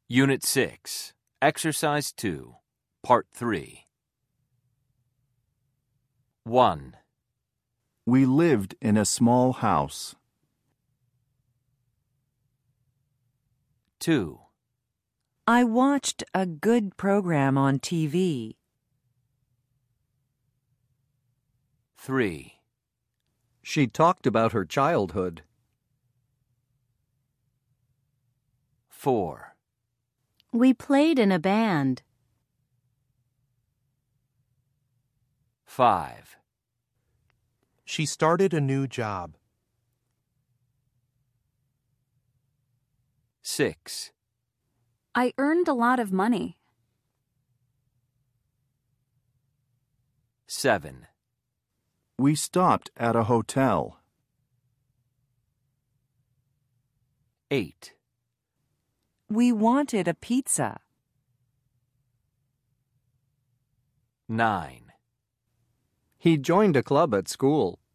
Unit 6, Exercise 2, Part 3. 1. We lived in a small house. 2. I watched a good program on TV. 3. She talked about her childhood. 4. We played in a band. 5. She started a new job. 6. I earned a lot of money. 7. We stopped at a hotel. 8. We wanted a pizza. 9. He joined a club at school.